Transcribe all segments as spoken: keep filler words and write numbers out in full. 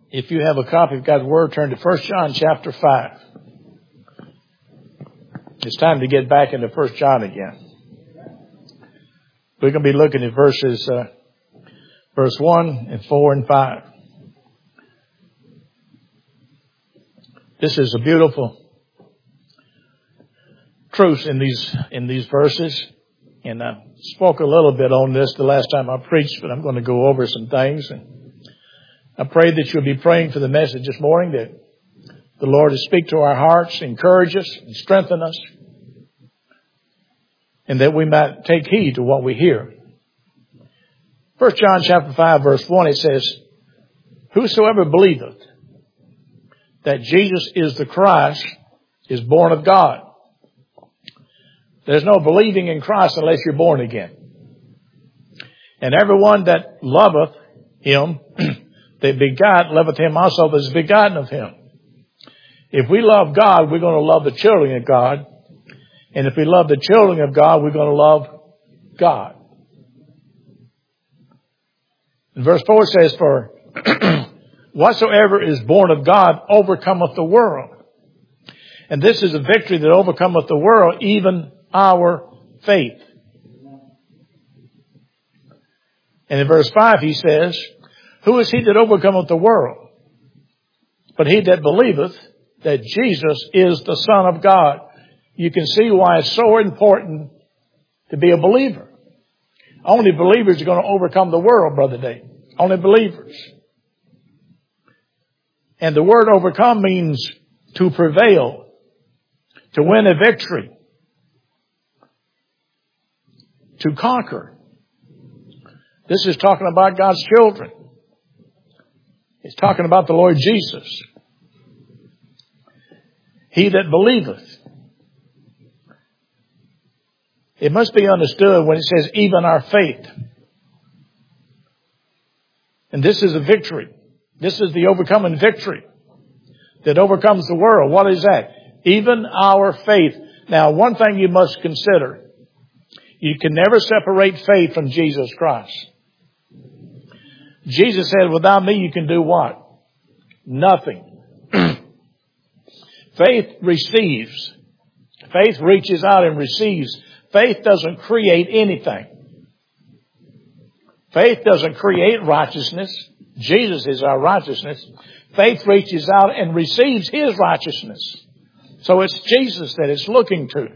If you have a copy of God's Word, turn to First John chapter five. It's time to get back into First John again. We're going to be looking at verses, uh, verse one and four and five. This is a beautiful truth in these, in these verses. And I spoke a little bit on this the last time I preached, but I'm going to go over some things. And I pray that you'll be praying for the message this morning, that the Lord will speak to our hearts, encourage us, and strengthen us, and that we might take heed to what we hear. First John chapter five, verse one, it says, "Whosoever believeth that Jesus is the Christ is born of God." There's no believing in Christ unless you're born again. "And everyone that loveth him that begot, loveth him also that is begotten of him." If we love God, we're going to love the children of God. And if we love the children of God, we're going to love God. And verse four says, "For whatsoever is born of God overcometh the world. And this is a victory that overcometh the world, even our faith." And in verse five he says, "Who is he that overcometh the world? But he that believeth that Jesus is the Son of God." You can see why it's so important to be a believer. Only believers are going to overcome the world, Brother Dave. Only believers. And the word overcome means to prevail, to win a victory, to conquer. This is talking about God's children. It's talking about the Lord Jesus. He that believeth. It must be understood when it says even our faith. And this is a victory. This is the overcoming victory that overcomes the world. What is that? Even our faith. Now, one thing you must consider. You can never separate faith from Jesus Christ. Jesus said, "Without me you can do what? Nothing." Faith receives. Faith reaches out and receives. Faith doesn't create anything. Faith doesn't create righteousness. Jesus is our righteousness. Faith reaches out and receives His righteousness. So it's Jesus that it's looking to.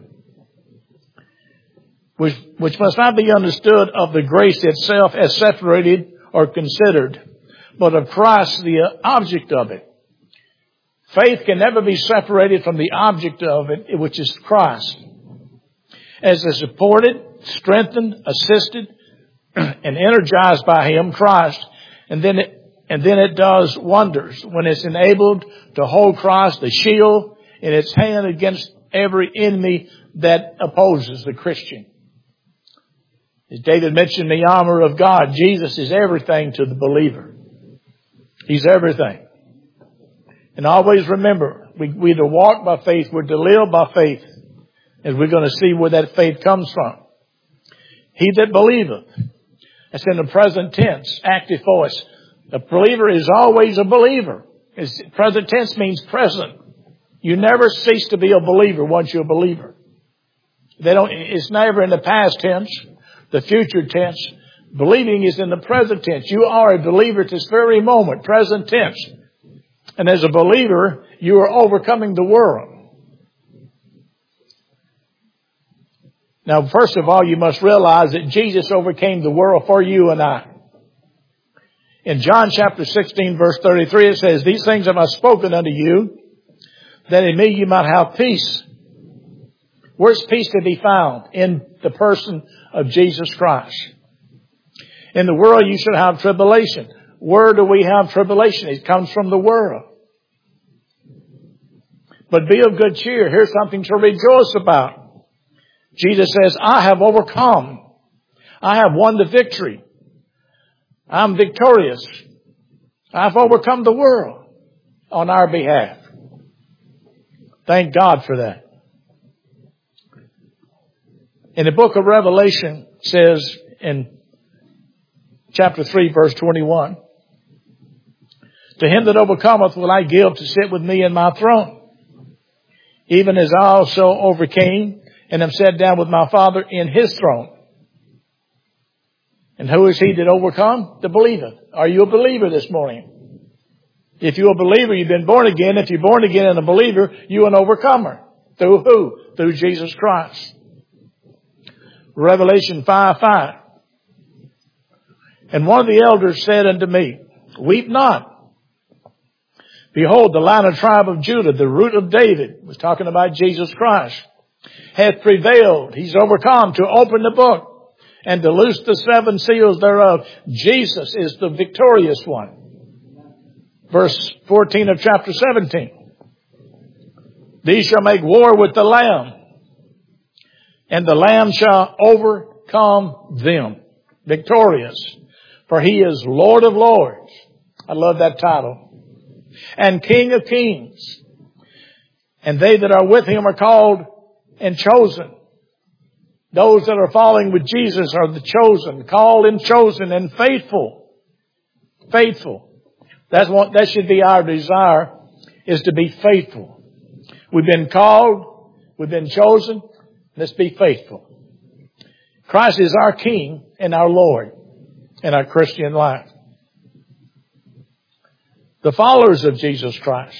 Which, which must not be understood of the grace itself as separated or considered, but of Christ, the object of it. Faith can never be separated from the object of it, which is Christ. As is supported, strengthened, assisted, and energized by Him, Christ, and then it, and then it does wonders when it's enabled to hold Christ, the shield, in its hand against every enemy that opposes the Christian. As David mentioned, the armor of God, Jesus is everything to the believer. He's everything. And always remember, we, we're to walk by faith, we're to live by faith. And we're going to see where that faith comes from. He that believeth. That's in the present tense, active voice. A believer is always a believer. It's, present tense means present. You never cease to be a believer once you're a believer. They don't. It's never in the past tense, the future tense. Believing is in the present tense. You are a believer at this very moment, present tense. And as a believer, you are overcoming the world. Now, first of all, you must realize that Jesus overcame the world for you and I. In John chapter sixteen, verse thirty-three, it says, "These things have I spoken unto you, that in me you might have peace." Where's peace to be found? In the person of Jesus Christ. In the world you should have tribulation. Where do we have tribulation? It comes from the world. But be of good cheer. Here's something to rejoice about. Jesus says, "I have overcome. I have won the victory. I'm victorious. I've overcome the world on our behalf." Thank God for that. In the book of Revelation, it says in chapter three, verse twenty-one, To him that overcometh will I give to sit with me in my throne, even as I also overcame and am sat down with my Father in his throne. And who is he that overcome? The believer. Are you a believer this morning? If you're a believer, you've been born again. If you're born again and a believer, you're an overcomer. Through who? Through Jesus Christ. Revelation five five. And one of the elders said unto me, weep not. Behold, the Lion of the tribe of Judah, the root of David, was talking about Jesus Christ, hath prevailed. He's overcome to open the book and to loose the seven seals thereof. Jesus is the victorious one. Verse fourteen of chapter seventeen. These shall make war with the Lamb, and the Lamb shall overcome them. Victorious. For he is Lord of lords. I love that title. And King of kings. And they that are with him are called and chosen. Those that are following with Jesus are the chosen, called and chosen and faithful. Faithful. That's what, that should be our desire, is to be faithful. We've been called, we've been chosen, let's be faithful. Christ is our King and our Lord in our Christian life. The followers of Jesus Christ.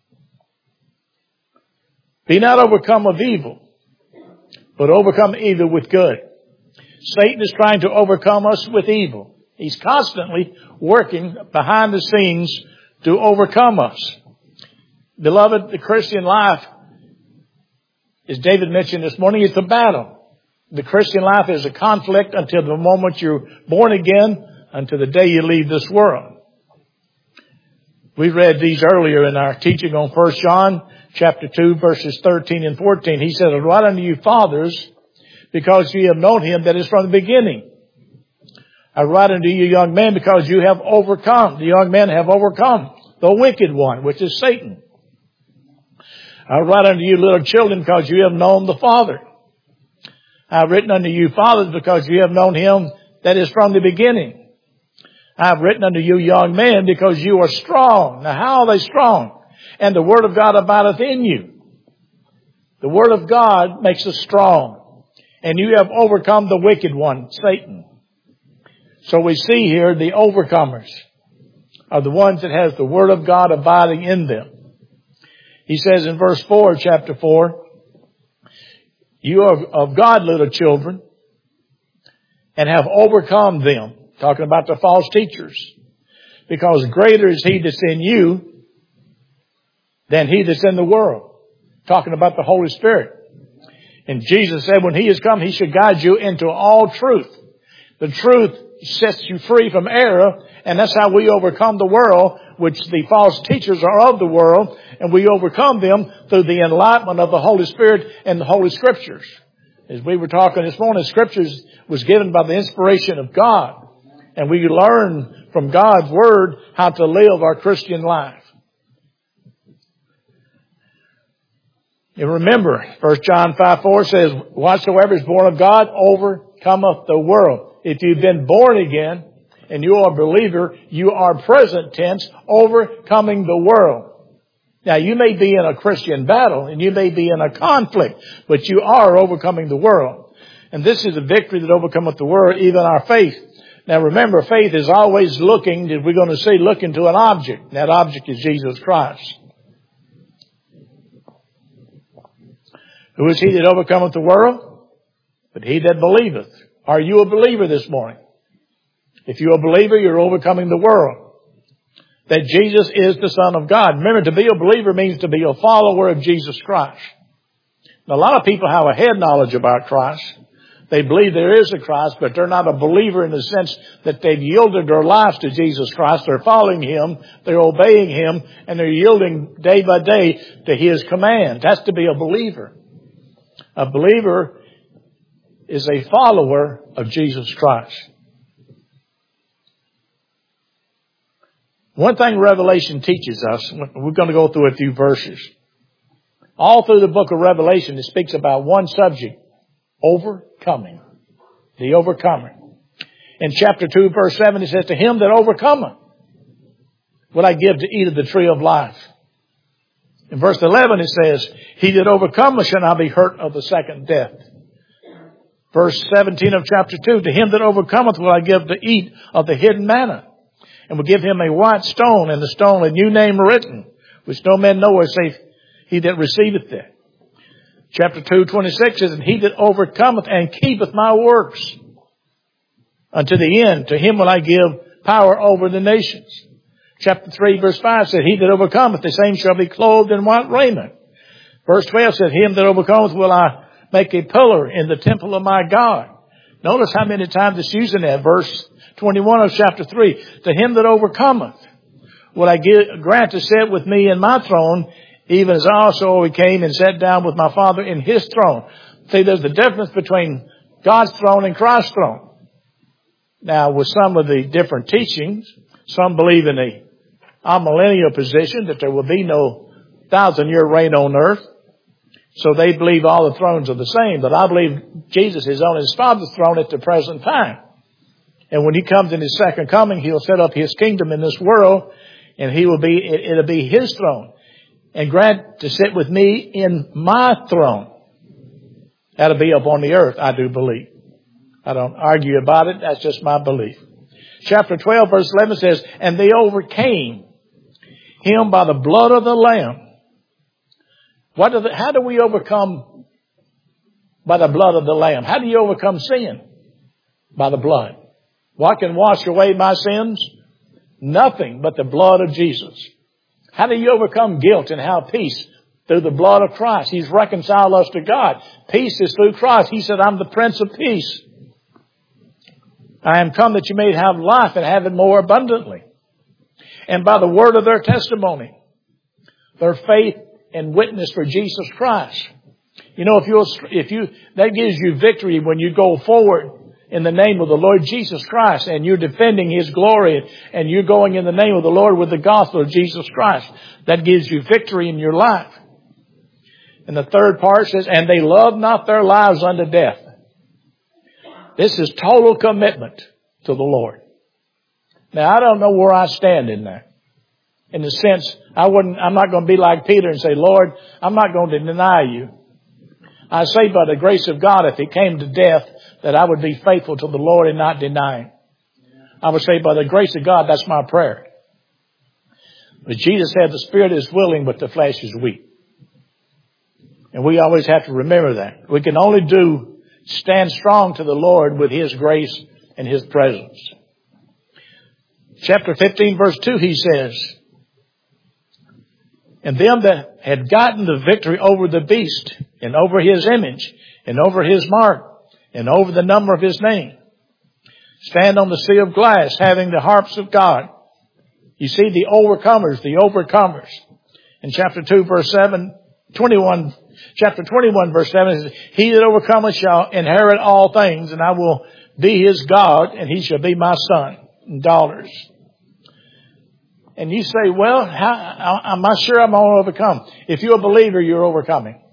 Be not overcome of evil, but overcome evil with good. Satan is trying to overcome us with evil. He's constantly working behind the scenes to overcome us. Beloved, the Christian life, as David mentioned this morning, is a battle. The Christian life is a conflict until the moment you're born again, until the day you leave this world. We read these earlier in our teaching on First John chapter two, verses thirteen and fourteen. He said, I write unto you, fathers, because ye have known him that is from the beginning. I write unto you, young men, because you have overcome. The young men have overcome the wicked one, which is Satan. I write unto you, little children, because you have known the Father. I have written unto you, fathers, because you have known him that is from the beginning. I have written unto you, young men, because you are strong. Now, how are they strong? And the word of God abideth in you. The word of God makes us strong. And you have overcome the wicked one, Satan. So we see here the overcomers are the ones that has the word of God abiding in them. He says in verse four, chapter four, you are of God, little children, and have overcome them. Talking about the false teachers. Because greater is he that's in you than he that's in the world. Talking about the Holy Spirit. And Jesus said when he is come, he should guide you into all truth. The truth sets you free from error. And that's how we overcome the world, which the false teachers are of the world. And we overcome them through the enlightenment of the Holy Spirit and the Holy Scriptures. As we were talking this morning, Scriptures was given by the inspiration of God. And we learn from God's Word how to live our Christian life. And remember, First John five four says, whatsoever is born of God overcometh the world. If you've been born again and you are a believer, you are present tense overcoming the world. Now, you may be in a Christian battle and you may be in a conflict, but you are overcoming the world. And this is a victory that overcometh the world, even our faith. Now remember, faith is always looking, as we're going to see, looking to an object. And that object is Jesus Christ. Who is he that overcometh the world? But he that believeth. Are you a believer this morning? If you're a believer, you're overcoming the world. That Jesus is the Son of God. Remember, to be a believer means to be a follower of Jesus Christ. Now, a lot of people have a head knowledge about Christ. They believe there is a Christ, but they're not a believer in the sense that they've yielded their lives to Jesus Christ. They're following Him, they're obeying Him, and they're yielding day by day to His command. That's to be a believer. A believer is a follower of Jesus Christ. One thing Revelation teaches us, we're going to go through a few verses. All through the book of Revelation, it speaks about one subject. Overcoming. The overcomer. In chapter two, verse seven, it says, to him that overcometh will I give to eat of the tree of life. In verse eleven it says, he that overcometh shall not be hurt of the second death. Verse seventeen of chapter two, to him that overcometh will I give to eat of the hidden manna, and will give him a white stone, and the stone a new name written, which no man knoweth save he that receiveth it. Chapter two, twenty-six says, and he that overcometh and keepeth my works unto the end, to him will I give power over the nations. Chapter three, verse five said, he that overcometh, the same shall be clothed in white raiment. Verse twelve said, him that overcometh will I make a pillar in the temple of my God. Notice how many times it's used in that. Verse twenty-one of chapter three, to him that overcometh will I give, grant to sit with me in my throne, even as I also overcame and sat down with my Father in his throne. See, there's a difference between God's throne and Christ's throne. Now, with some of the different teachings, some believe in the amillennial position, that there will be no thousand year reign on earth. So they believe all the thrones are the same. But I believe Jesus is on his Father's throne at the present time. And when he comes in his second coming, he'll set up his kingdom in this world, and he will be, it, it'll be his throne. And grant to sit with me in my throne. That'll be up on the earth, I do believe. I don't argue about it. That's just my belief. Chapter twelve, verse eleven says, and they overcame him by the blood of the Lamb. What do the, how do we overcome by the blood of the Lamb? How do you overcome sin? By the blood. What can wash away my sins? Nothing but the blood of Jesus. How do you overcome guilt and have peace? Through the blood of Christ. He's reconciled us to God. Peace is through Christ. He said, I'm the Prince of Peace. I am come that you may have life and have it more abundantly. And by the word of their testimony, their faith and witness for Jesus Christ. You know, if you if you that gives you victory when you go forward in the name of the Lord Jesus Christ, and you're defending his glory, and you're going in the name of the Lord with the gospel of Jesus Christ. That gives you victory in your life. And the third part says, and they love not their lives unto death. This is total commitment to the Lord. Now, I don't know where I stand in that. In the sense, I wouldn't, I'm not going to be like Peter and say, Lord, I'm not going to deny you. I say by the grace of God, if it came to death, that I would be faithful to the Lord and not deny him. I would say by the grace of God, that's my prayer. But Jesus said the spirit is willing, but the flesh is weak. And we always have to remember that. We can only do, stand strong to the Lord with his grace and his presence. Chapter fifteen, verse two, he says, and them that had gotten the victory over the beast, and over his image, and over his mark, and over the number of his name, stand on the sea of glass, having the harps of God. You see the overcomers, the overcomers. In chapter two, verse seven, twenty-one, chapter twenty-one, verse seven, it says, he that overcometh shall inherit all things, and I will be his God, and he shall be my son and daughters. And you say, well, how, am I sure I'm going to overcome? If you're a believer, you're overcoming.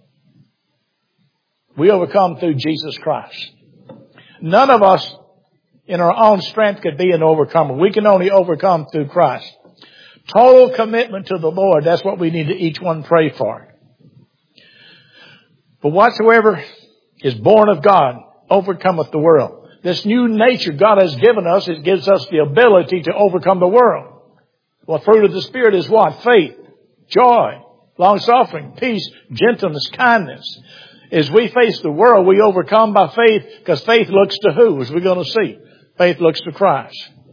We overcome through Jesus Christ. None of us in our own strength could be an overcomer. We can only overcome through Christ. Total commitment to the Lord. That's what we need to each one pray for. But whatsoever is born of God overcometh the world. This new nature God has given us, it gives us the ability to overcome the world. Well, fruit of the Spirit is what? Faith, joy, long-suffering, peace, gentleness, kindness. As we face the world, we overcome by faith, because faith looks to who? As we're going to see. Faith looks to Christ.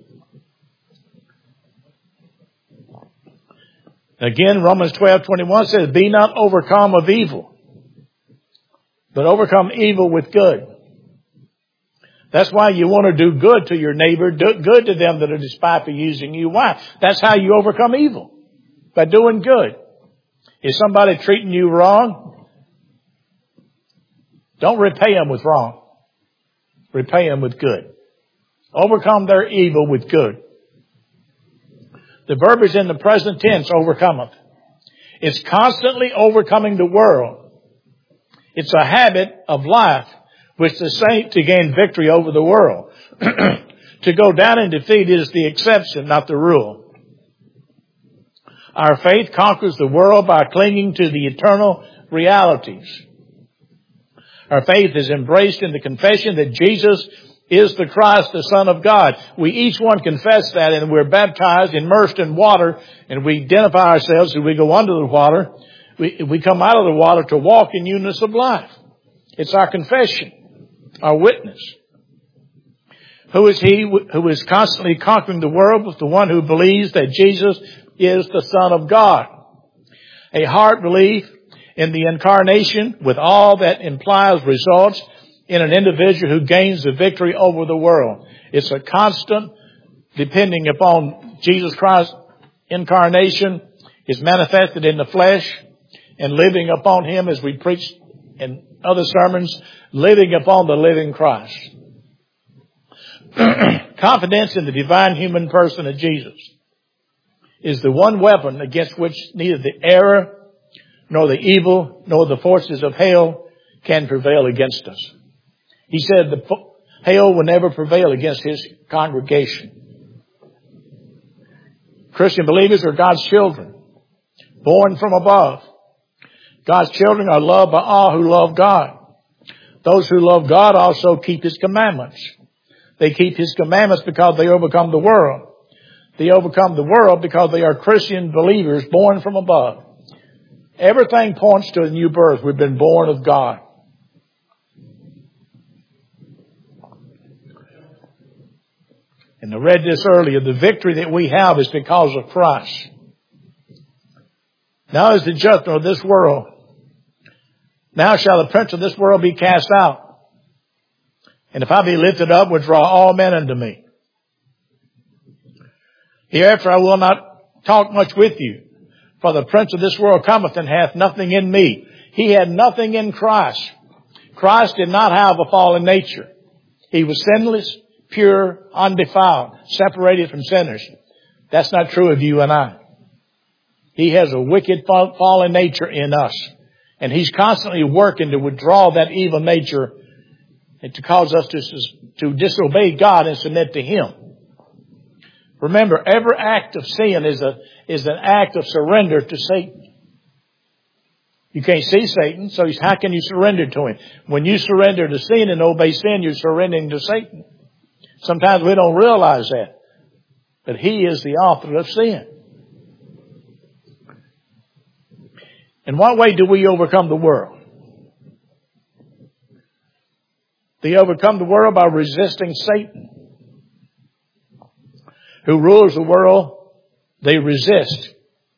Again, Romans twelve twenty-one says, be not overcome of evil, but overcome evil with good. That's why you want to do good to your neighbor, do good to them that are despitefully using you. Why? That's how you overcome evil. By doing good. Is somebody treating you wrong? Don't repay them with wrong. Repay them with good. Overcome their evil with good. The verb is in the present tense, overcometh. It's constantly overcoming the world. It's a habit of life which the saint to gain victory over the world. To go down in defeat is the exception, not the rule. Our faith conquers the world by clinging to the eternal realities. Our faith is embraced in the confession that Jesus is the Christ, the Son of God. We each one confess that, and we're baptized, immersed in water, and we identify ourselves as we go under the water. We, we come out of the water to walk in newness of life. It's our confession, our witness. Who is he who is constantly conquering the world? With the one who believes that Jesus is the Son of God. A heart belief in the incarnation with all that implies results in an individual who gains the victory over the world. It's a constant depending upon Jesus Christ's incarnation is manifested in the flesh and living upon Him, as we preach in other sermons, living upon the living Christ. Confidence in the divine human person of Jesus is the one weapon against which neither the error nor the evil nor the forces of hell can prevail against us. He said the hell will never prevail against His congregation. Christian believers are God's children, born from above. God's children are loved by all who love God. Those who love God also keep His commandments. They keep His commandments because they overcome the world. They overcome the world because they are Christian believers born from above. Everything points to a new birth. We've been born of God. And I read this earlier. The victory that we have is because of Christ. Now is the judgment of this world. Now shall the prince of this world be cast out. And if I be lifted up, will draw all men unto me. Hereafter I will not talk much with you. For the prince of this world cometh and hath nothing in me. He had nothing in Christ. Christ did not have a fallen nature. He was sinless, pure, undefiled, separated from sinners. That's not true of you and I. He has a wicked fallen nature in us. And He's constantly working to withdraw that evil nature and to cause us to, to disobey God and submit to Him. Remember, every act of sin is a is an act of surrender to Satan. You can't see Satan, so how can you surrender to him? When you surrender to sin and obey sin, you're surrendering to Satan. Sometimes we don't realize that. But he is the author of sin. In what way do we overcome the world? They overcome the world by resisting Satan, who rules the world. They resist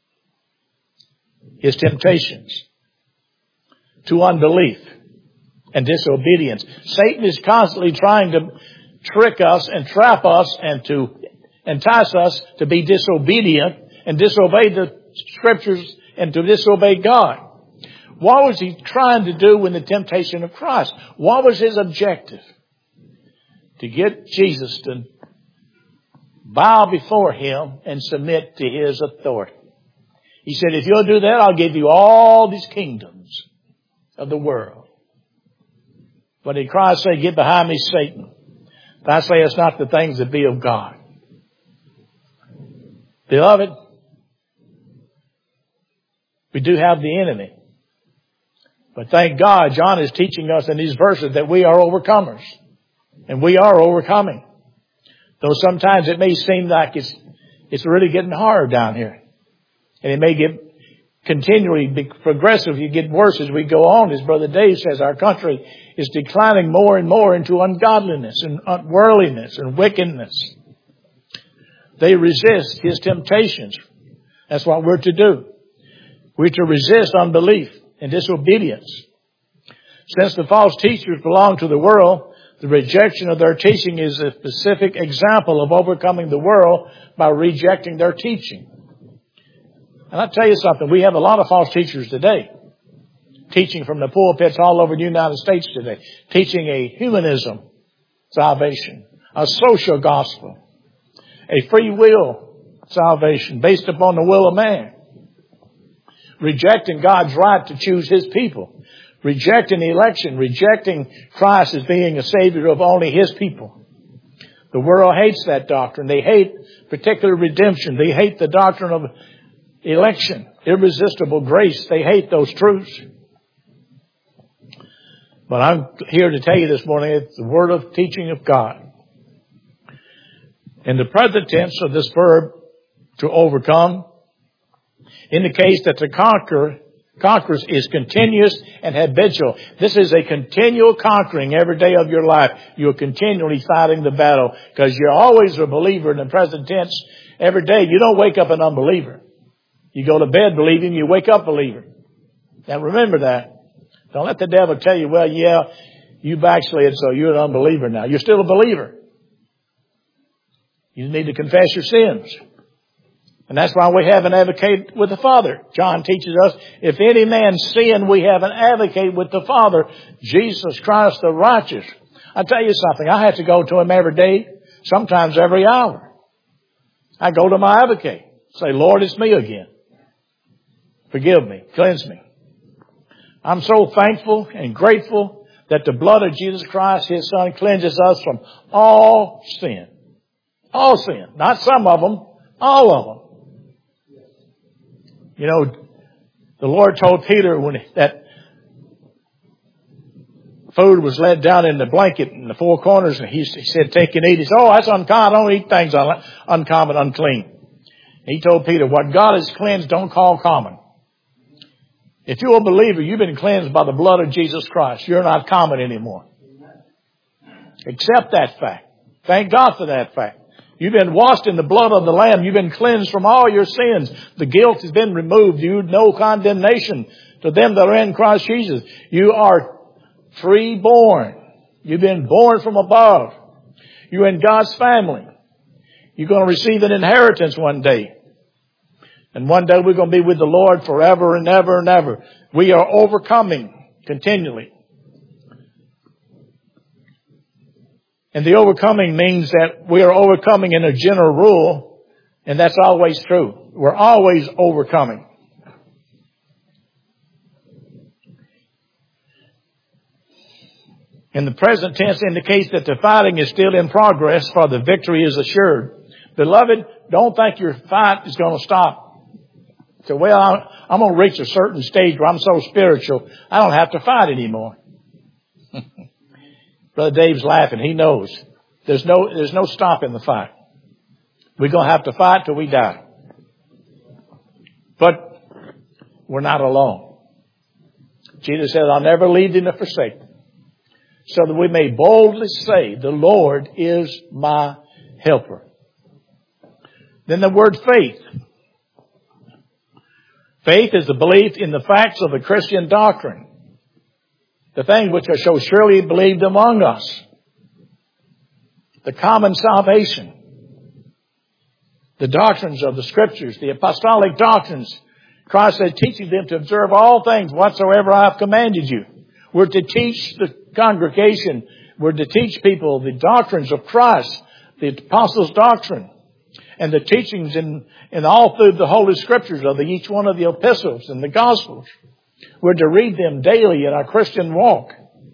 his temptations to unbelief and disobedience. Satan is constantly trying to trick us and trap us and to entice us to be disobedient and disobey the Scriptures and to disobey God. What was he trying to do in the temptation of Christ? What was his objective? To get Jesus to bow before Him and submit to His authority. He said, if you'll do that, I'll give you all these kingdoms of the world. But did Christ say, get behind me, Satan? Thou sayest not the things that be of God. Beloved, we do have the enemy. But thank God, John is teaching us in these verses that we are overcomers. And we are overcoming. Though sometimes it may seem like it's it's really getting hard down here. And it may get continually be progressively get worse as we go on. As Brother Dave says, our country is declining more and more into ungodliness and unworldliness and wickedness. They resist His temptations. That's what we're to do. We're to resist unbelief and disobedience. Since the false teachers belong to the world, the rejection of their teaching is a specific example of overcoming the world by rejecting their teaching. And I'll tell you something, we have a lot of false teachers today, teaching from the pulpits all over the United States today, teaching a humanism salvation, a social gospel, a free will salvation based upon the will of man, rejecting God's right to choose His people. Rejecting the election, rejecting Christ as being a Savior of only His people. The world hates that doctrine. They hate particular redemption. They hate the doctrine of election, irresistible grace. They hate those truths. But I'm here to tell you this morning, it's the word of teaching of God. In the present tense of this verb, to overcome, indicates that to conquer, conquers is continuous and habitual. This is a continual conquering every day of your life. You're continually fighting the battle because you're always a believer in the present tense. Every day, you don't wake up an unbeliever. You go to bed believing, you wake up believer. Now remember that. Don't let the devil tell you, well, yeah, you backslid, so you're an unbeliever now. You're still a believer. You need to confess your sins. And that's why we have an advocate with the Father. John teaches us, if any man sin, we have an advocate with the Father, Jesus Christ the righteous. I tell you something, I have to go to him every day, sometimes every hour. I go to my advocate, say, Lord, it's me again. Forgive me, cleanse me. I'm so thankful and grateful that the blood of Jesus Christ, His Son, cleanses us from all sin. All sin. Not some of them, all of them. You know, the Lord told Peter when that food was laid down in the blanket in the four corners, and he, he said, take and eat. He said, oh, that's uncommon. I don't eat things uncommon, unclean. He told Peter, what God has cleansed, don't call common. If you're a believer, you've been cleansed by the blood of Jesus Christ. You're not common anymore. Accept that fact. Thank God for that fact. You've been washed in the blood of the Lamb. You've been cleansed from all your sins. The guilt has been removed. You know condemnation to them that are in Christ Jesus. You are free-born. You've been born from above. You're in God's family. You're going to receive an inheritance one day. And one day we're going to be with the Lord forever and ever and ever. We are overcoming continually. And the overcoming means that we are overcoming in a general rule, and that's always true. We're always overcoming. And the present tense indicates that the fighting is still in progress, for the victory is assured. Beloved, don't think your fight is going to stop. So, well, I'm going to reach a certain stage where I'm so spiritual, I don't have to fight anymore. Brother Dave's laughing. He knows. There's no, there's no stopping the fight. We're going to have to fight till we die. But we're not alone. Jesus said, I'll never leave thee nor forsake thee. So that we may boldly say, the Lord is my helper. Then the word faith. Faith is the belief in the facts of the Christian doctrine. The things which are so surely believed among us. The common salvation. The doctrines of the Scriptures. The apostolic doctrines. Christ said, teaching them to observe all things whatsoever I have commanded you. We're to teach the congregation. We're to teach people the doctrines of Christ. The apostles' doctrine. And the teachings in, in all through the Holy Scriptures of the, each one of the epistles and the Gospels. We're to read them daily in our Christian walk.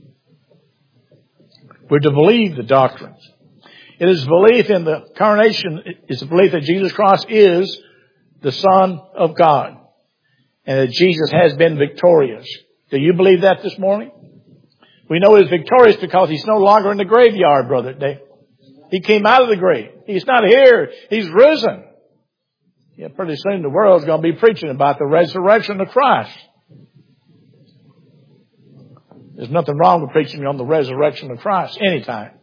We're to believe the doctrines. It is belief in the incarnation. It's a belief that Jesus Christ is the Son of God. And that Jesus has been victorious. Do you believe that this morning? We know He's victorious because He's no longer in the graveyard, Brother Dave. He came out of the grave. He's not here. He's risen. Yeah, pretty soon the world's going to be preaching about the resurrection of Christ. There's nothing wrong with preaching on the resurrection of Christ anytime.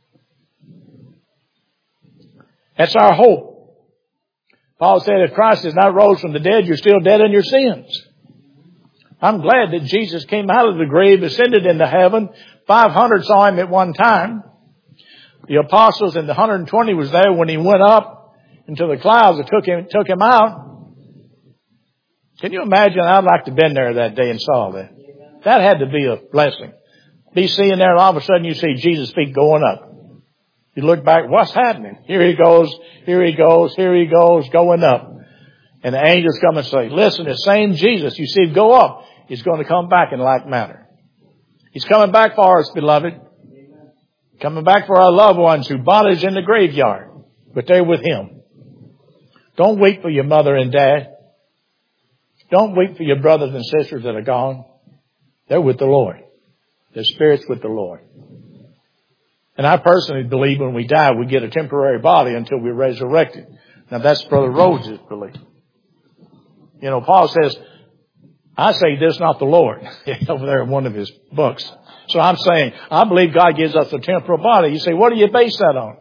That's our hope. Paul said, if Christ is not rose from the dead, you're still dead in your sins. I'm glad that Jesus came out of the grave, ascended into heaven. five hundred saw Him at one time. The apostles and the one hundred twenty was there when He went up into the clouds and took him, took him out. Can you imagine? I'd like to have been there that day and saw that. That had to be a blessing. Be seeing there and all of a sudden you see Jesus' feet going up. You look back, what's happening? Here He goes, here He goes, here He goes, going up. And the angels come and say, listen, the same Jesus you see go up is going to come back in like manner. He's coming back for us, beloved. Coming back for our loved ones whose bodies in the graveyard, but they're with Him. Don't weep for your mother and dad. Don't weep for your brothers and sisters that are gone. They're with the Lord. Their spirit's with the Lord. And I personally believe when we die, we get a temporary body until we're resurrected. Now that's Brother Rhodes' belief. You know, Paul says, I say this, not the Lord, over there in one of his books. So I'm saying, I believe God gives us a temporal body. You say, what do you base that on?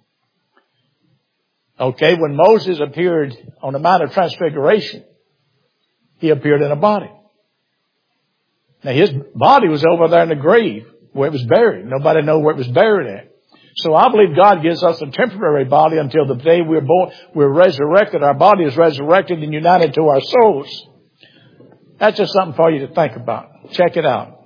Okay, when Moses appeared on the Mount of Transfiguration, he appeared in a body. Now his body was over there in the grave where it was buried. Nobody knows where it was buried at. So I believe God gives us a temporary body until the day we're born, we're resurrected. Our body is resurrected and united to our souls. That's just something for you to think about. Check it out.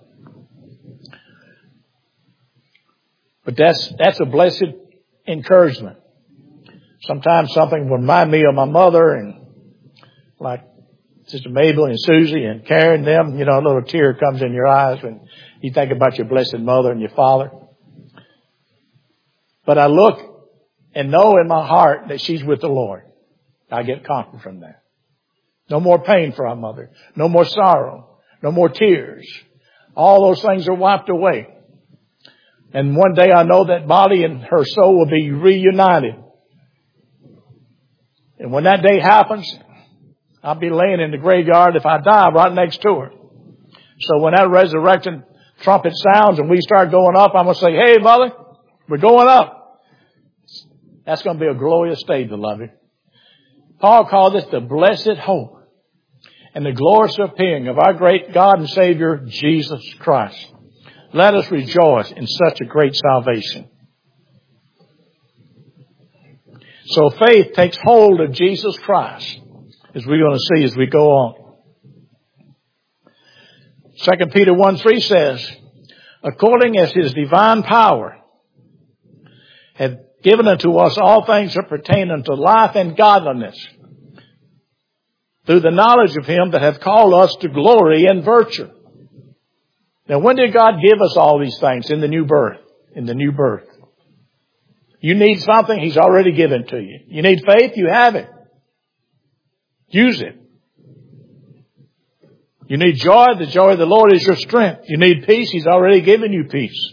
But that's, that's a blessed encouragement. Sometimes something will remind me of my mother, and like Sister Mabel and Susie and Karen, them, you know, a little tear comes in your eyes when you think about your blessed mother and your father. But I look and know in my heart that she's with the Lord. I get comfort from that. No more pain for our mother. No more sorrow. No more tears. All those things are wiped away. And one day I know that body and her soul will be reunited. And when that day happens, I'll be laying in the graveyard if I die right next to her. So when that resurrection trumpet sounds and we start going up, I'm going to say, hey, mother, we're going up. That's going to be a glorious day, beloved. Paul called this the blessed hope and the glorious appearing of our great God and Savior, Jesus Christ. Let us rejoice in such a great salvation. So faith takes hold of Jesus Christ, as we're going to see as we go on. Second Peter one three says, according as his divine power hath given unto us all things that pertain unto life and godliness, through the knowledge of him that hath called us to glory and virtue. Now, when did God give us all these things? In the new birth. In the new birth. You need something, he's already given to you. You need faith, you have it. Use it. You need joy, the joy of the Lord is your strength. You need peace, he's already given you peace.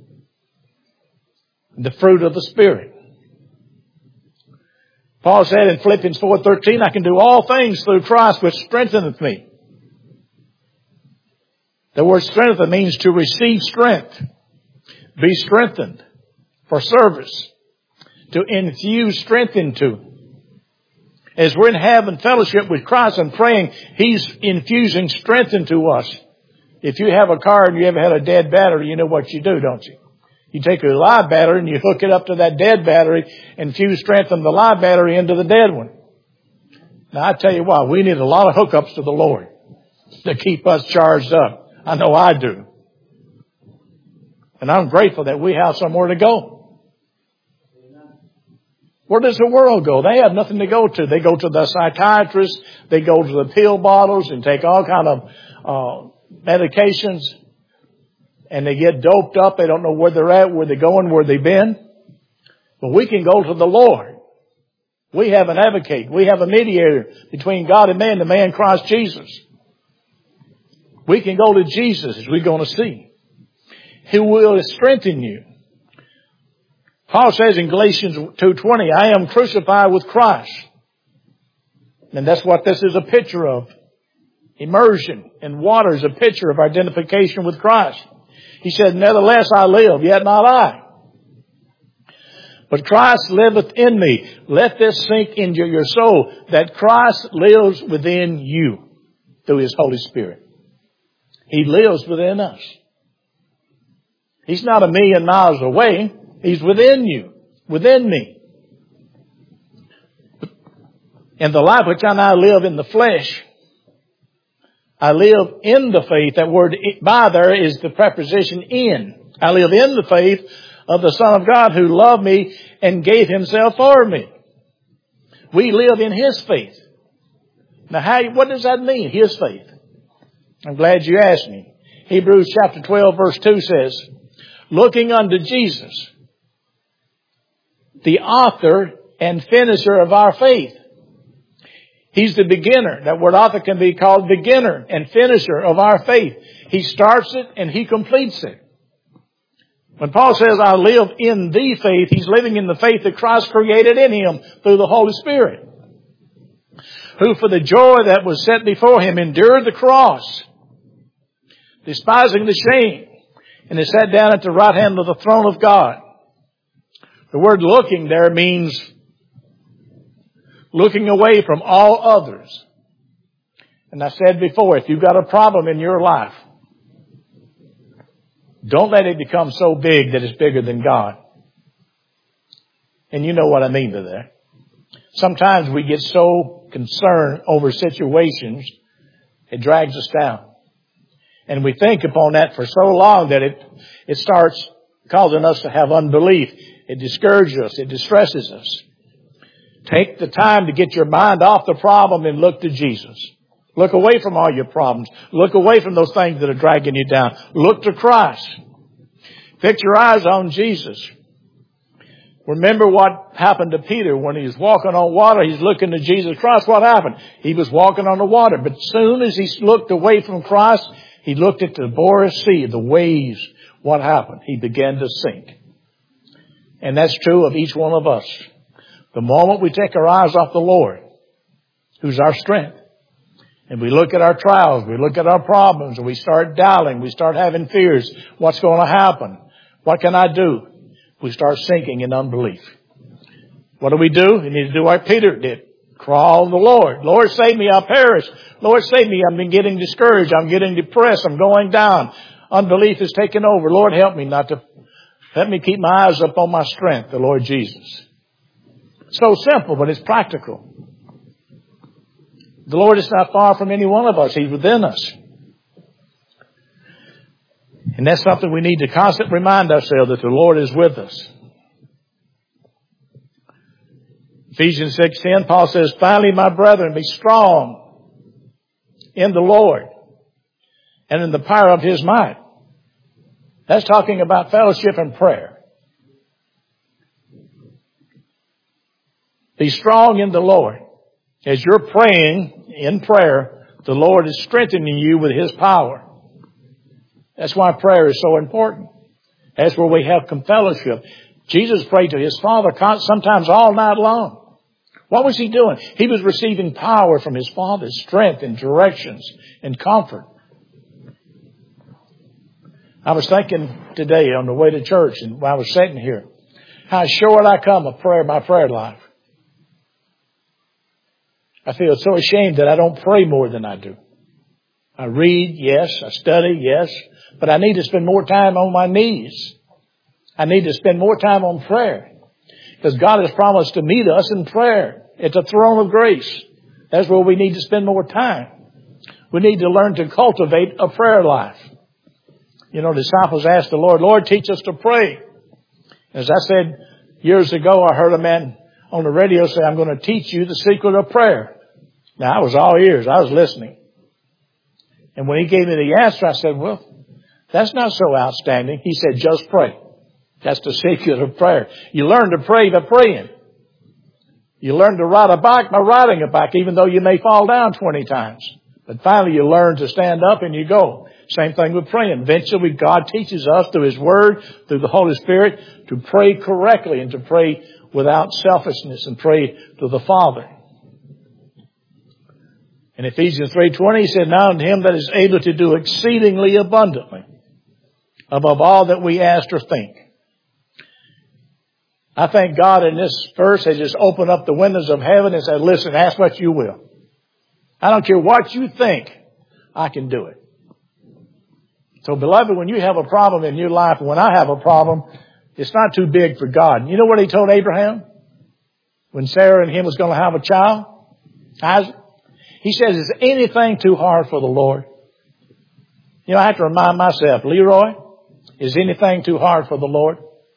The fruit of the Spirit. Paul said in Philippians four thirteen, I can do all things through Christ which strengtheneth me. The word strengthen means to receive strength. Be strengthened for service. To infuse strength into. As we're in having fellowship with Christ and praying, he's infusing strength into us. If you have a car and you ever had a dead battery, you know what you do, don't you? You take a live battery and you hook it up to that dead battery and fuse strength from the live battery into the dead one. Now I tell you what, we need a lot of hookups to the Lord to keep us charged up. I know I do. And I'm grateful that we have somewhere to go. Where does the world go? They have nothing to go to. They go to the psychiatrist. They go to the pill bottles and take all kind of uh, medications. And they get doped up. They don't know where they're at, where they're going, where they've been. But we can go to the Lord. We have an advocate. We have a mediator between God and man, the man Christ Jesus. We can go to Jesus, as we're going to see. He will strengthen you. Paul says in Galatians two twenty, I am crucified with Christ. And that's what this is a picture of. Immersion in water is a picture of identification with Christ. He said, nevertheless I live, yet not I. But Christ liveth in me. Let this sink into your soul, that Christ lives within you through his Holy Spirit. He lives within us. He's not a million miles away. He's within you, within me. And the life which I now live in the flesh, I live in the faith. That word by there is the preposition in. I live in the faith of the Son of God who loved me and gave himself for me. We live in his faith. Now, how, what does that mean, his faith? I'm glad you asked me. Hebrews chapter twelve verse two says, looking unto Jesus, the author and finisher of our faith. He's the beginner. That word author can be called beginner and finisher of our faith. He starts it and He completes it. When Paul says, I live in the faith, he's living in the faith that Christ created in him through the Holy Spirit. Who for the joy that was set before him endured the cross, despising the shame, and is sat down at the right hand of the throne of God. The word looking there means looking away from all others. And I said before, if you've got a problem in your life, don't let it become so big that it's bigger than God. And you know what I mean by that. Sometimes we get so concerned over situations, it drags us down. And we think upon that for so long that it, it starts causing us to have unbelief. It discourages us. It distresses us. Take the time to get your mind off the problem and look to Jesus. Look away from all your problems. Look away from those things that are dragging you down. Look to Christ. Fix your eyes on Jesus. Remember what happened to Peter when he was walking on water. He's looking to Jesus Christ. What happened? He was walking on the water. But as soon as he looked away from Christ, he looked at the Boreas Sea, the waves. What happened? He began to sink. And that's true of each one of us. The moment we take our eyes off the Lord, who's our strength, and we look at our trials, we look at our problems, and we start doubting, we start having fears. What's going to happen? What can I do? We start sinking in unbelief. What do we do? We need to do like Peter did. Crawl to the Lord. Lord, save me, I'll perish. Lord, save me, I'm getting discouraged. I'm getting depressed. I'm going down. Unbelief is taking over. Lord, help me not to, let me keep my eyes up on my strength, the Lord Jesus. So simple, but it's practical. The Lord is not far from any one of us. He's within us. And that's something we need to constantly remind ourselves, that the Lord is with us. Ephesians six ten, Paul says, finally, my brethren, be strong in the Lord and in the power of His might. That's talking about fellowship and prayer. Be strong in the Lord. As you're praying in prayer, the Lord is strengthening you with His power. That's why prayer is so important. That's where we have fellowship. Jesus prayed to His Father sometimes all night long. What was He doing? He was receiving power from His Father, strength and directions and comfort. I was thinking today on the way to church, and while I was sitting here, how short I come of prayer, my prayer life. I feel so ashamed that I don't pray more than I do. I read, yes. I study, yes. But I need to spend more time on my knees. I need to spend more time on prayer. Because God has promised to meet us in prayer at the throne of grace. That's where we need to spend more time. We need to learn to cultivate a prayer life. You know, disciples asked the Lord, Lord, teach us to pray. As I said years ago, I heard a man on the radio say, I'm going to teach you the secret of prayer. Now, I was all ears. I was listening. And when he gave me the answer, I said, well, that's not so outstanding. He said, just pray. That's the secret of prayer. You learn to pray by praying. You learn to ride a bike by riding a bike, even though you may fall down twenty times. But finally, you learn to stand up and you go. Same thing with praying. Eventually, God teaches us through His Word, through the Holy Spirit, to pray correctly and to pray without selfishness and pray to the Father. In Ephesians three twenty, He said, now unto Him that is able to do exceedingly abundantly, above all that we ask or think. I think God in this verse has just opened up the windows of heaven and said, listen, ask what you will. I don't care what you think, I can do it. So beloved, when you have a problem in your life, and when I have a problem, it's not too big for God. You know what He told Abraham? When Sarah and him was going to have a child? Isaac? He says, is anything too hard for the Lord? You know, I have to remind myself, Leroy, is anything too hard for the Lord?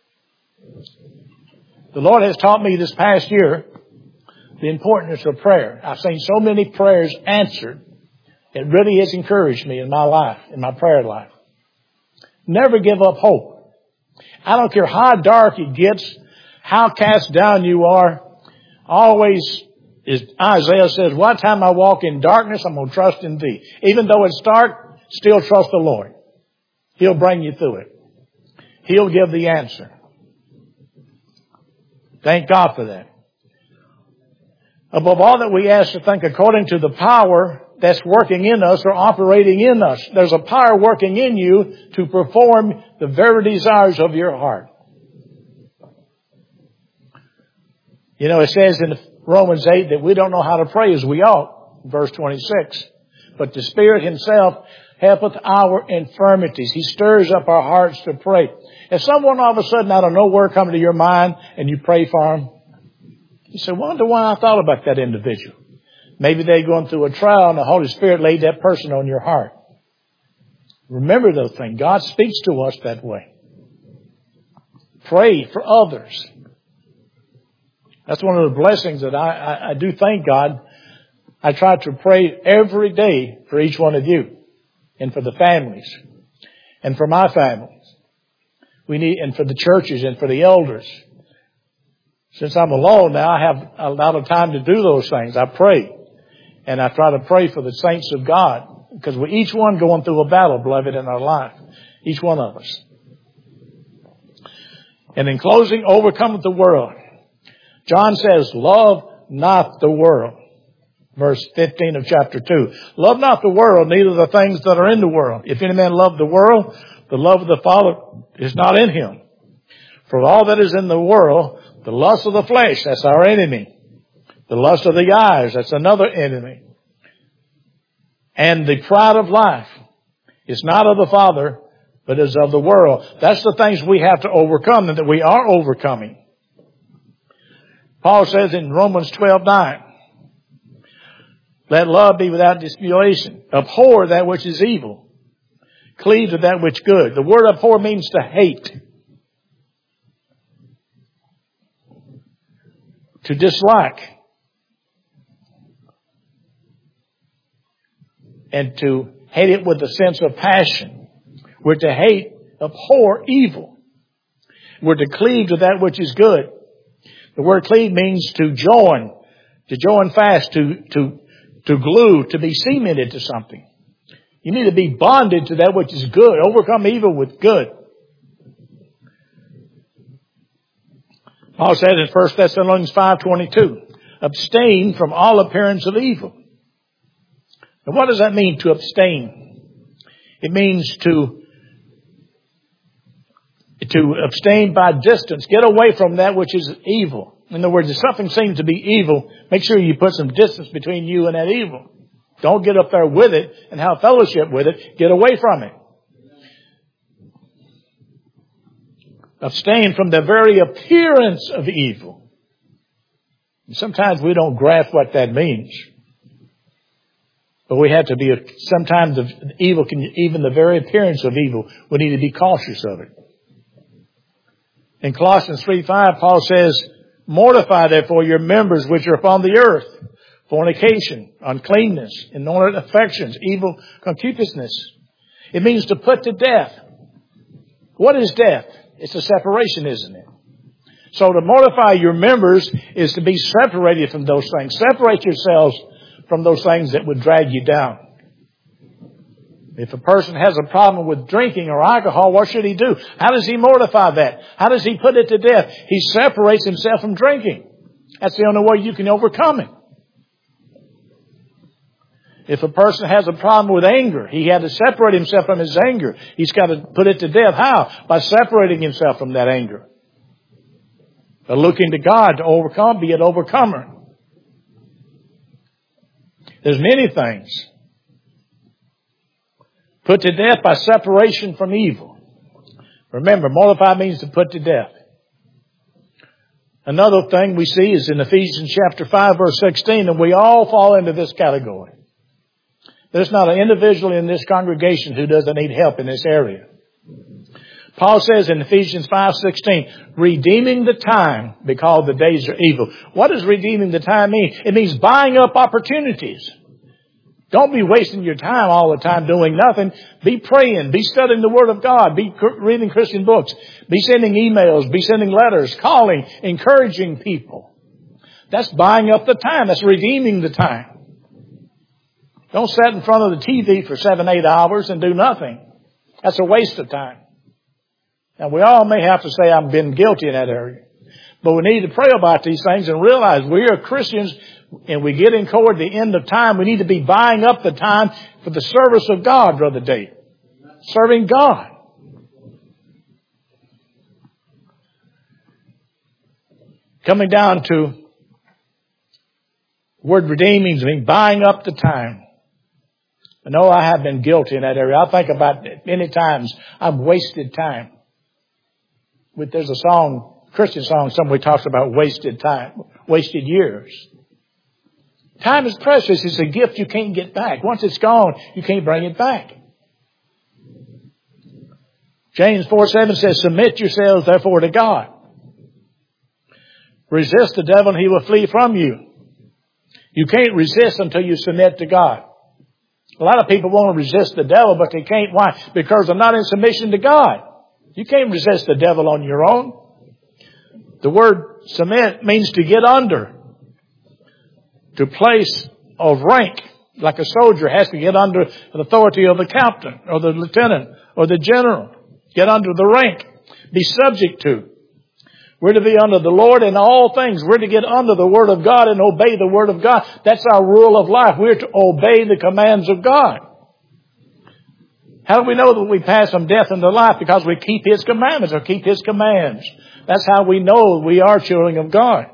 The Lord has taught me this past year the importance of prayer. I've seen so many prayers answered. It really has encouraged me in my life, in my prayer life. Never give up hope. I don't care how dark it gets, how cast down you are. Always Is Isaiah says, what time I walk in darkness, I'm going to trust in thee. Even though it's dark, still trust the Lord. He'll bring you through it. He'll give the answer. Thank God for that. Above all that we ask to think according to the power that's working in us or operating in us. There's a power working in you to perform the very desires of your heart. You know, it says in Romans eight that we don't know how to pray as we ought. Verse twenty-six. But the Spirit Himself helpeth our infirmities. He stirs up our hearts to pray. If someone all of a sudden out of nowhere come to your mind and you pray for them, you say, wonder why I thought about that individual. Maybe they're going through a trial and the Holy Spirit laid that person on your heart. Remember those things. God speaks to us that way. Pray for others. That's one of the blessings that I, I, I do thank God. I try to pray every day for each one of you and for the families and for my families. We need, and for the churches and for the elders. Since I'm alone now, I have a lot of time to do those things. I pray. And I try to pray for the saints of God. Because we're each one going through a battle, beloved, in our life. Each one of us. And in closing, overcometh the world. John says, love not the world. Verse fifteen of chapter two. Love not the world, neither the things that are in the world. If any man love the world, the love of the Father is not in him. For all that is in the world, the lust of the flesh, that's our enemy. The lust of the eyes, that's another enemy. And the pride of life is not of the Father, but is of the world. That's the things we have to overcome and that we are overcoming. Paul says in Romans twelve nine, let love be without dissimulation. Abhor that which is evil. Cleave to that which is good. The word abhor means to hate. To dislike. And to hate it with a sense of passion. We're to hate, abhor evil. We're to cleave to that which is good. The word cleave means to join, to join fast, to, to, to glue, to be cemented to something. You need to be bonded to that which is good. Overcome evil with good. Paul said in First Thessalonians five twenty-two, abstain from all appearance of evil. Now what does that mean, to abstain? It means to, to abstain by distance. Get away from that which is evil. In other words, if something seems to be evil, make sure you put some distance between you and that evil. Don't get up there with it and have fellowship with it. Get away from it. Abstain from the very appearance of evil. Sometimes we don't grasp what that means. But we have to be, sometimes the evil can, even the very appearance of evil, we need to be cautious of it. In Colossians three five, Paul says, mortify therefore your members which are upon the earth. Fornication, uncleanness, inordinate affections, evil concupiscence. It means to put to death. What is death? It's a separation, isn't it? So to mortify your members is to be separated from those things. Separate yourselves from those things that would drag you down. If a person has a problem with drinking or alcohol, what should he do? How does he mortify that? How does he put it to death? He separates himself from drinking. That's the only way you can overcome it. If a person has a problem with anger, he had to separate himself from his anger. He's got to put it to death. How? By separating himself from that anger. By looking to God to overcome, be an overcomer. There's many things. Put to death by separation from evil. Remember, mortify means to put to death. Another thing we see is in Ephesians chapter five verse sixteen, and we all fall into this category. There's not an individual in this congregation who doesn't need help in this area. Paul says in Ephesians five sixteen, redeeming the time because the days are evil. What does redeeming the time mean? It means buying up opportunities. Don't be wasting your time all the time doing nothing. Be praying. Be studying the Word of God. Be reading Christian books. Be sending emails. Be sending letters. Calling. Encouraging people. That's buying up the time. That's redeeming the time. Don't sit in front of the T V for seven, eight hours and do nothing. That's a waste of time. Now, we all may have to say, I've been guilty in that area. But we need to pray about these things and realize we are Christians and we're getting toward the end of time. We need to be buying up the time for the service of God, Brother Dave. Serving God. Coming down to the word redeeming means buying up the time. I know I have been guilty in that area. I think about it many times. I've wasted time. But there's a song, Christian song, somebody talks about wasted time, wasted years. Time is precious. It's a gift you can't get back. Once it's gone, you can't bring it back. James four seven says, submit yourselves therefore to God. Resist the devil and he will flee from you. You can't resist until you submit to God. A lot of people want to resist the devil, but they can't. Why? Because they're not in submission to God. You can't resist the devil on your own. The word submit means to get under. To place of rank. Like a soldier has to get under the authority of the captain or the lieutenant or the general. Get under the rank. Be subject to. We're to be under the Lord in all things. We're to get under the Word of God and obey the Word of God. That's our rule of life. We're to obey the commands of God. How do we know that we pass from death into life? Because we keep His commandments or keep His commands. That's how we know we are children of God.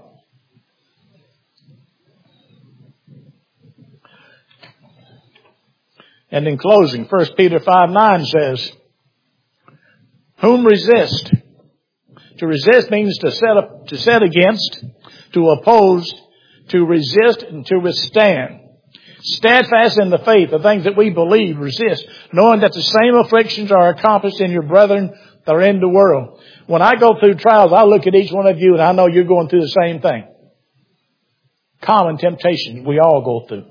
And in closing, First Peter five nine says, whom resist? To resist means to set up, to set against, to oppose, to resist, and to withstand. Steadfast in the faith, the things that we believe, resist, knowing that the same afflictions are accomplished in your brethren that are in the world. When I go through trials, I look at each one of you and I know you're going through the same thing. Common temptation we all go through.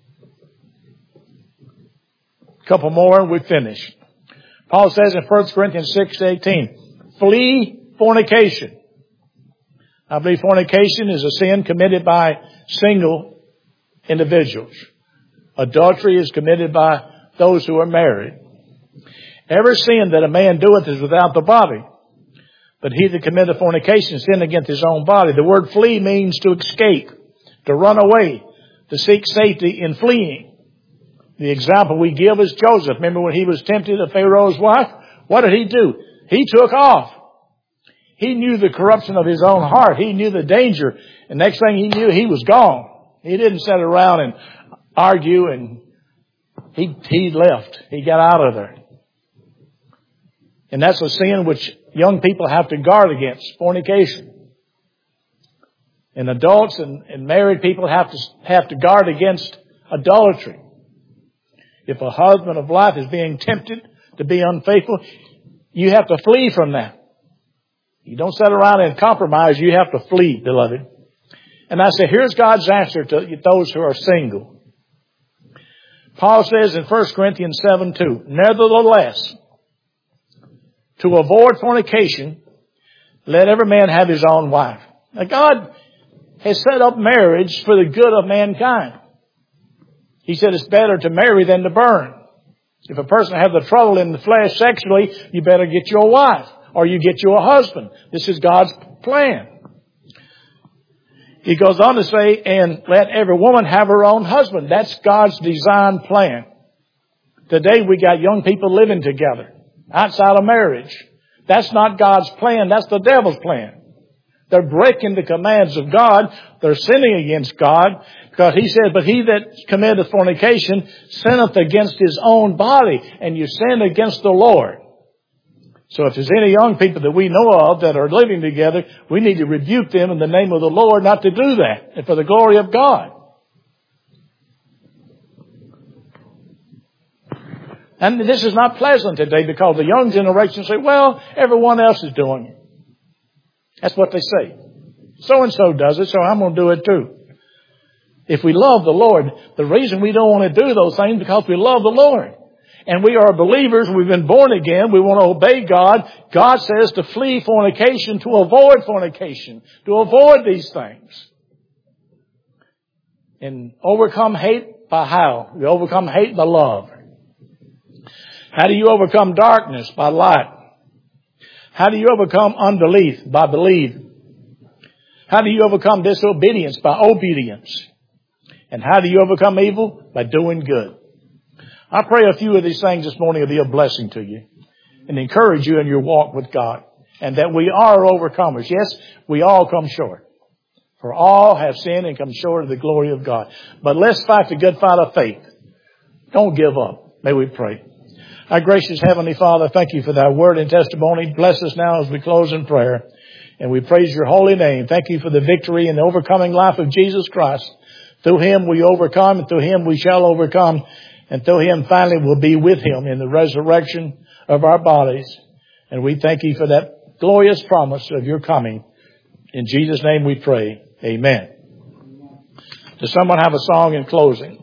A couple more and we finish. Paul says in First Corinthians six eighteen, flee fornication. I believe fornication is a sin committed by single individuals. Adultery is committed by those who are married. Every sin that a man doeth is without the body. But he that committeth fornication sinned against his own body. The word flee means to escape, to run away, to seek safety in fleeing. The example we give is Joseph. Remember when he was tempted of Pharaoh's wife? What did he do? He took off. He knew the corruption of his own heart. He knew the danger. And next thing he knew, he was gone. He didn't sit around and argue, and he, he left. He got out of there. And that's a sin which young people have to guard against, fornication. And adults and, and married people have to, have to guard against adultery. If a husband of life is being tempted to be unfaithful, you have to flee from that. You don't sit around and compromise. You have to flee, beloved. And I say, here's God's answer to those who are single. Paul says in First Corinthians seven two, nevertheless, to avoid fornication, let every man have his own wife. Now God has set up marriage for the good of mankind. He said it's better to marry than to burn. If a person has the trouble in the flesh sexually, you better get you a wife. Or you get you a husband. This is God's plan. He goes on to say, and let every woman have her own husband. That's God's design plan. Today we got young people living together outside of marriage. That's not God's plan. That's the devil's plan. They're breaking the commands of God. They're sinning against God. Because he said, but he that committeth fornication sinneth against his own body. And you sin against the Lord. So if there's any young people that we know of that are living together, we need to rebuke them in the name of the Lord not to do that, and for the glory of God. And this is not pleasant today because the young generation say, well, everyone else is doing it. That's what they say. So-and-so does it, so I'm going to do it too. If we love the Lord, the reason we don't want to do those things is because we love the Lord. And we are believers. We've been born again. We want to obey God. God says to flee fornication, to avoid fornication, to avoid these things. And overcome hate by how? You overcome hate by love. How do you overcome darkness? By light. How do you overcome unbelief? By belief. How do you overcome disobedience? By obedience. And how do you overcome evil? By doing good. I pray a few of these things this morning will be a blessing to you and encourage you in your walk with God. And that we are overcomers. Yes, we all come short. For all have sinned and come short of the glory of God. But let's fight the good fight of faith. Don't give up. May we pray. Our gracious Heavenly Father, thank you for that word and testimony. Bless us now as we close in prayer. And we praise your holy name. Thank you for the victory and the overcoming life of Jesus Christ. Through him we overcome, and through him we shall overcome. And through him finally we'll be with him in the resurrection of our bodies. And we thank you for that glorious promise of your coming. In Jesus' name we pray. Amen. Does someone have a song in closing?